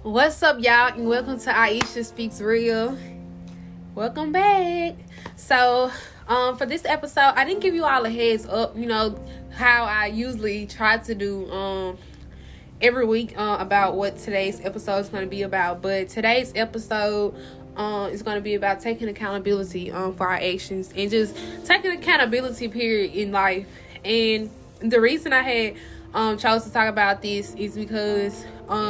What's up, y'all, and welcome to Aisha Speaks Real. Welcome back. So, for this episode, I didn't give you all a heads up, how I usually try to do every week about what today's episode is going to be about. But today's episode is going to be about taking accountability for our actions and just taking accountability, period, in life. And the reason I had chose to talk about this is because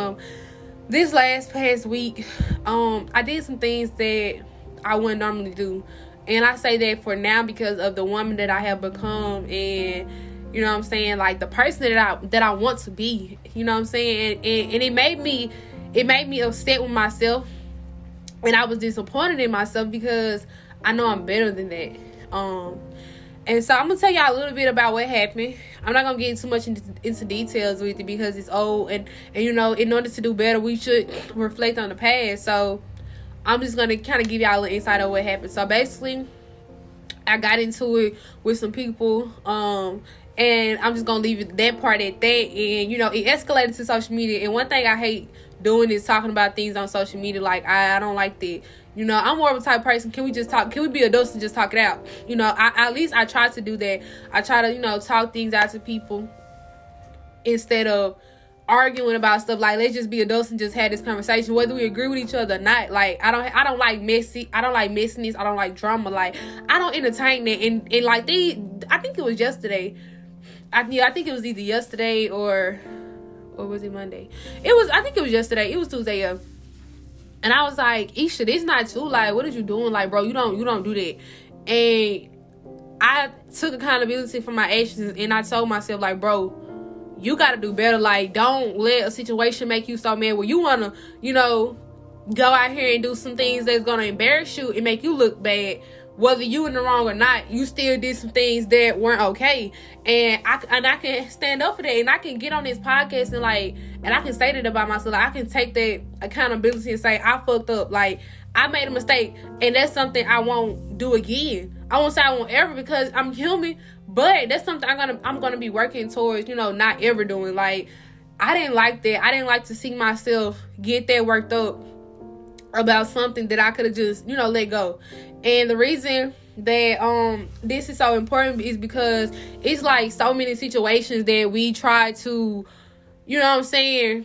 this past week, I did some things that I wouldn't normally do. And I say that for now because of the woman that I have become and, like the person that I want to be, and it made me upset with myself, and I was disappointed in myself because I know I'm better than that. And so I'm going to tell y'all a little bit about what happened. I'm not going to get too much into details with it because it's old. And in order to do better, we should reflect on the past. So I'm just going to kind of give y'all an insight of what happened. So basically, I got into it with some people. And I'm just going to leave that part at that. And, it escalated to social media. And one thing I hate doing is talking about things on social media. Like, I don't like that. I'm more of a type of person. Can we just talk? Can we be adults and just talk it out? At least I try to do that. I try to, talk things out to people instead of arguing about stuff. Like, let's just be adults and just have this conversation, whether we agree with each other or not. Like, I don't like messy. I don't like messiness. I don't like drama. Like, I don't entertain that. And like I think it was yesterday. I think it was either yesterday or was it Monday? I think it was yesterday. It was Tuesday, yeah. And I was like, Isha, this not too. Like, what are you doing? Like, bro, you don't do that. And I took accountability for my actions, and I told myself, like, bro, you got to do better. Like, don't let a situation make you so mad where you want to, go out here and do some things that's going to embarrass you and make you look bad. Whether you in the wrong or not, you still did some things that weren't okay. And I can stand up for that. And I can get on this podcast and I can say that about myself. Like, I can take that accountability and say, I fucked up. Like, I made a mistake. And that's something I won't do again. I won't say I won't ever because I'm human. But that's something I'm gonna be working towards, not ever doing. Like, I didn't like that. I didn't like to see myself get that worked up about something that I could have just, let go. And the reason that this is so important is because it's like so many situations that we try to, enter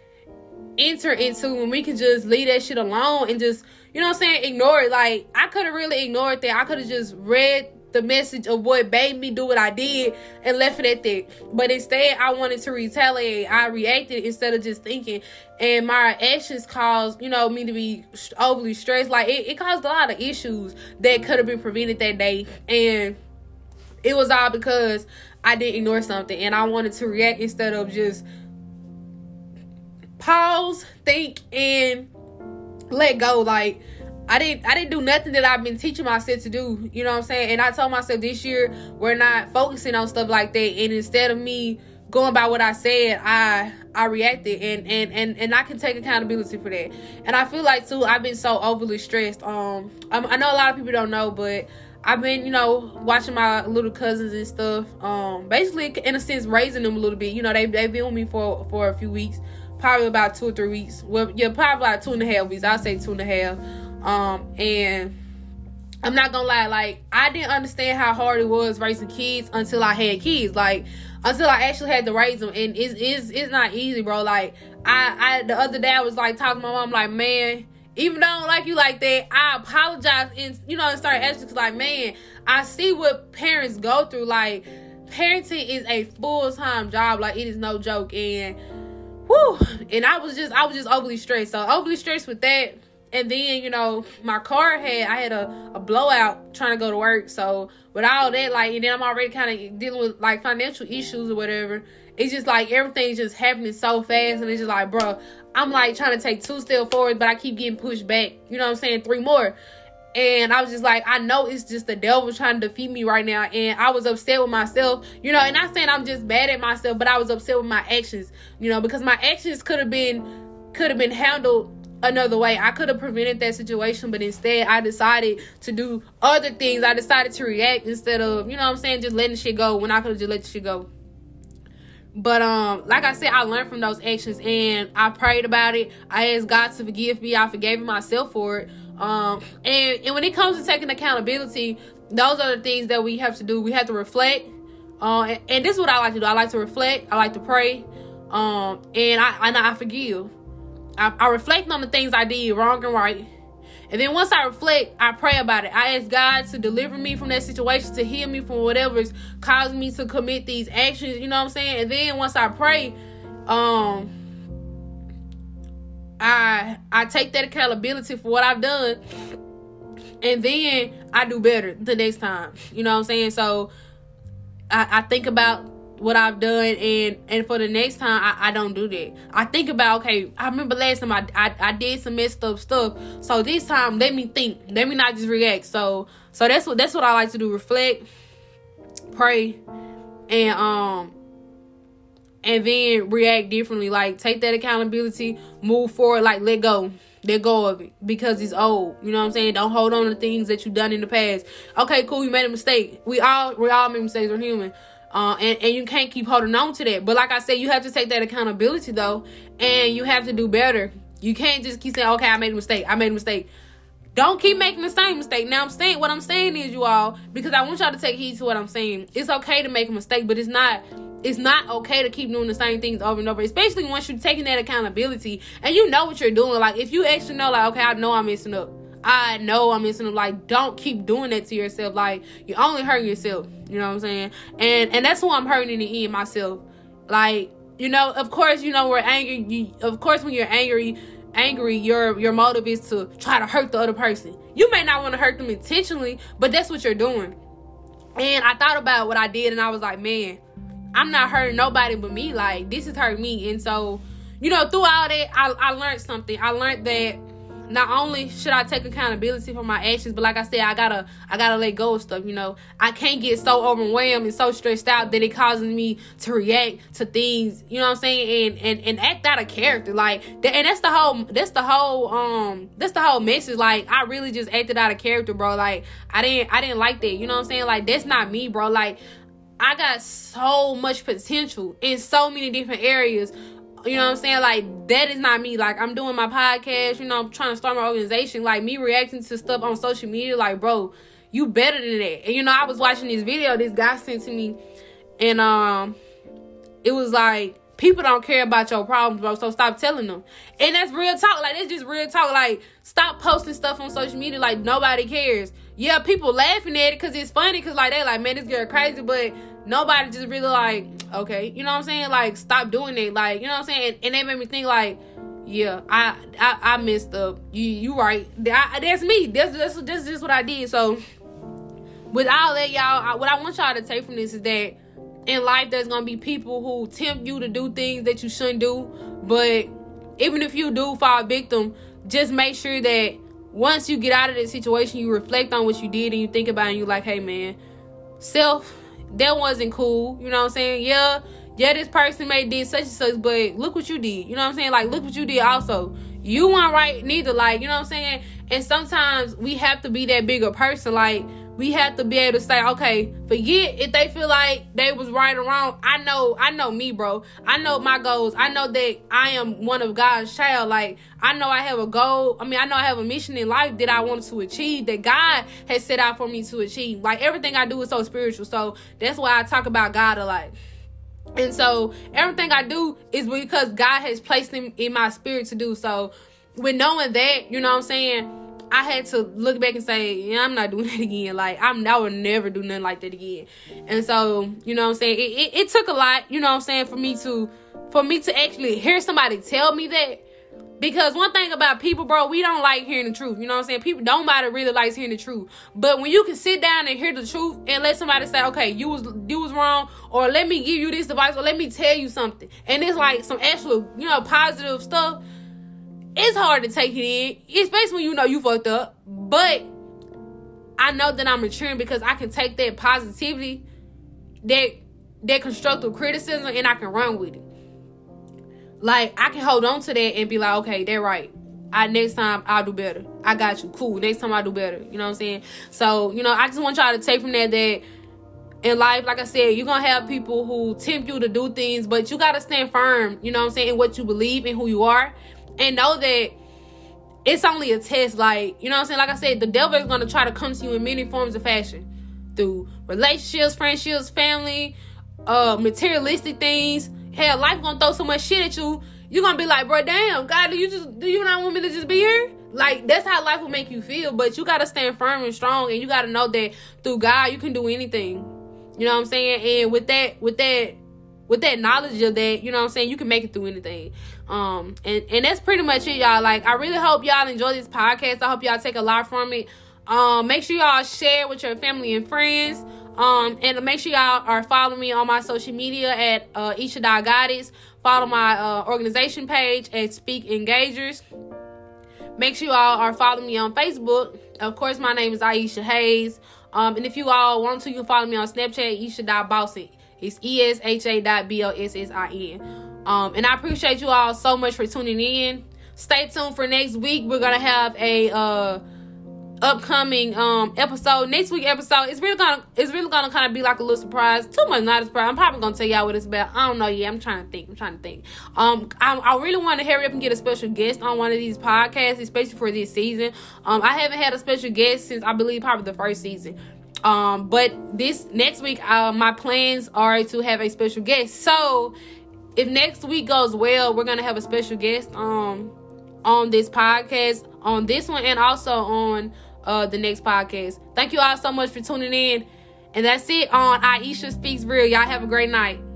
into when we can just leave that shit alone and just, ignore it. Like, I could have really ignored that. I could have just read the message of what made me do what I did and left it at that. But instead, I wanted to retaliate. I reacted instead of just thinking. And my actions caused, me to be overly stressed. Like, it caused a lot of issues that could have been prevented that day. And it was all because I did ignore something. And I wanted to react instead of just pause, think, and let go. Like, I didn't do nothing that I've been teaching myself to do. You know what I'm saying? And I told myself this year we're not focusing on stuff like that. And instead of me going by what I said, I reacted and I can take accountability for that. And I feel like too, I've been so overly stressed. I know a lot of people don't know, but I've been, watching my little cousins and stuff. Basically, in a sense, raising them a little bit. They've been with me for a few weeks, probably about 2 or 3 weeks. Well, yeah, probably about 2.5 weeks. I'll say 2.5. And I'm not gonna lie, like, I didn't understand how hard it was raising kids until I had kids. Like, until I actually had to raise them. And it's not easy, bro. Like, I the other day I was like talking to my mom, like, man, even though I don't like you like that, I apologize and started asking, like, man, I see what parents go through. Like, parenting is a full-time job. Like, it is no joke. And and I was just overly stressed. So overly stressed with that. And then, my car I had a blowout trying to go to work. So with all that, like, and then I'm already kind of dealing with like financial issues or whatever. It's just like everything's just happening so fast. And it's just like, bro, I'm like trying to take 2 steps forward, but I keep getting pushed back. 3 more. And I was just like, I know it's just the devil trying to defeat me right now. And I was upset with myself, and not saying I'm just mad at myself, but I was upset with my actions, because my actions could have been handled another way. I could have prevented that situation, but instead I decided to do other things. I decided to react instead of, just letting shit go when I could have just let the shit go. But like I said, I learned from those actions and I prayed about it. I asked God to forgive me. I forgave myself for it. And when it comes to taking accountability, those are the things that we have to do. We have to reflect. And this is what I like to do. I like to reflect. I like to pray. And I forgive. I reflect on the things I did wrong and right. And then once I reflect, I pray about it. I ask God to deliver me from that situation, to heal me from whatever is causing me to commit these actions. You know what I'm saying? And then once I pray, I take that accountability for what I've done. And then I do better the next time. You know what I'm saying? So I think about what I've done, and for the next time I don't do that. I think about, okay, I remember last time I did some messed up stuff, so this time let me think, let me not just react. So that's what I like to do: reflect, pray, and then react differently. Like, take that accountability, move forward, like let go of it, because it's old. You know what I'm saying? Don't hold on to things that you've done in the past. Okay, cool, you made a mistake. We all make mistakes. We're human. And you can't keep holding on to that. But like I said, you have to take that accountability though, and you have to do better. You can't just keep saying, okay, I made a mistake. Don't keep making the same mistake. Now what I'm saying is, you all, because I want y'all to take heed to what I'm saying. It's okay to make a mistake, but it's not okay to keep doing the same things over and over, especially once you're taking that accountability and you know what you're doing. Like, if you actually know, like, okay, I know I'm messing up. Like, don't keep doing that to yourself. Like, you're only hurting yourself. You know what I'm saying? And that's who I'm hurting in the end, myself. Like, you know, of course, you know, we're angry. Of course, when you're angry, your motive is to try to hurt the other person. You may not want to hurt them intentionally, but that's what you're doing. And I thought about what I did, and I was like, man, I'm not hurting nobody but me. Like, this is hurting me. And so, you know, through all that, I learned something. I learned that not only should I take accountability for my actions, but like I said, I gotta let go of stuff. You know, I can't get so overwhelmed and so stressed out that it causes me to react to things. You know what I'm saying? And act out of character. Like, and that's the whole message. Like, I really just acted out of character, bro. Like, I didn't like that. You know what I'm saying? Like, that's not me, bro. Like, I got so much potential in so many different areas. You know what I'm saying? Like, that is not me. Like, I'm doing my podcast, you know, I'm trying to start my organization. Like, me reacting to stuff on social media, like, bro, you better than that. And, you know, I was watching this video this guy sent to me, and it was like, people don't care about your problems, bro, so stop telling them. And that's real talk. Like, that's just real talk. Like, stop posting stuff on social media like nobody cares. Yeah, people laughing at it because it's funny, because, like, they like, man, this girl crazy, but nobody just really like, okay, you know what I'm saying? Like, stop doing it. Like, you know what I'm saying? And that made me think, like, yeah, I messed up. You right. That's me. That's just what I did. So, with all that, y'all, what I want y'all to take from this is that in life, there's going to be people who tempt you to do things that you shouldn't do. But even if you do fall victim, just make sure that once you get out of that situation, you reflect on what you did and you think about it and you're like, hey, man, that wasn't cool. You know what I'm saying? Yeah, this person may did such and such, but look what you did. You know what I'm saying? Like, look what you did also. You weren't right neither. Like, you know what I'm saying? And sometimes we have to be that bigger person. Like, we have to be able to say, okay, forget if they feel like they was right or wrong. I know me, bro. I know my goals. I know that I am one of God's child. Like, I know I have a goal. I know I have a mission in life that I want to achieve, that God has set out for me to achieve. Like, everything I do is so spiritual. So that's why I talk about God a lot. And so everything I do is because God has placed him in my spirit to do. So with knowing that, you know what I'm saying, I had to look back and say, yeah, I'm not doing that again. Like, I would never do nothing like that again. And so, you know what I'm saying, it took a lot, you know what I'm saying, for me to actually hear somebody tell me that. Because one thing about people, bro, we don't like hearing the truth. You know what I'm saying? People, nobody really likes hearing the truth. But when you can sit down and hear the truth and let somebody say, okay, you was wrong, or let me give you this advice, or let me tell you something, and it's like some actual, you know, positive stuff, it's hard to take it in, especially when you know you fucked up. But I know that I'm maturing because I can take that positivity, that constructive criticism, and I can run with it. Like, I can hold on to that and be like, okay, they're right. Next time I'll do better. I got you. Cool. Next time I'll do better. You know what I'm saying? So, you know, I just want y'all to take from that in life, like I said, you're gonna have people who tempt you to do things, but you gotta stand firm, you know what I'm saying, in what you believe and who you are, and know that it's only a test. Like, you know what I'm saying, like I said, the devil is gonna try to come to you in many forms of fashion, through relationships, friendships, family, materialistic things. Hell, life gonna throw so much shit at you, you're gonna be like, bro, damn, God, do you not want me to just be here? Like, that's how life will make you feel. But you gotta stand firm and strong, and you gotta know that through God you can do anything. You know what I'm saying? And with that knowledge of that, you know what I'm saying, you can make it through anything. And that's pretty much it, y'all. Like, I really hope y'all enjoy this podcast. I hope y'all take a lot from it. Make sure y'all share with your family and friends. And make sure y'all are following me on my social media at Isha Goddess. Follow my organization page at Speak Engagers. Make sure y'all are following me on Facebook. Of course, my name is Aisha Hayes. And if you all want to, you can follow me on Snapchat, Isha.Bossin. It's ESHA.BOSSIN. And I appreciate you all so much for tuning in. Stay tuned for next week. We're gonna have a upcoming episode. Next week episode, it's really gonna kind of be like a little surprise. Too much, not a surprise. I'm probably gonna tell y'all what it's about. I don't know yet. I'm trying to think. I really want to hurry up and get a special guest on one of these podcasts, especially for this season. I haven't had a special guest since, I believe, probably the first season. But this next week, my plans are to have a special guest. So if next week goes well, we're gonna have a special guest on this podcast, on this one, and also on the next podcast. Thank you all so much for tuning in. And that's it on Aisha Speaks Real. Y'all have a great night.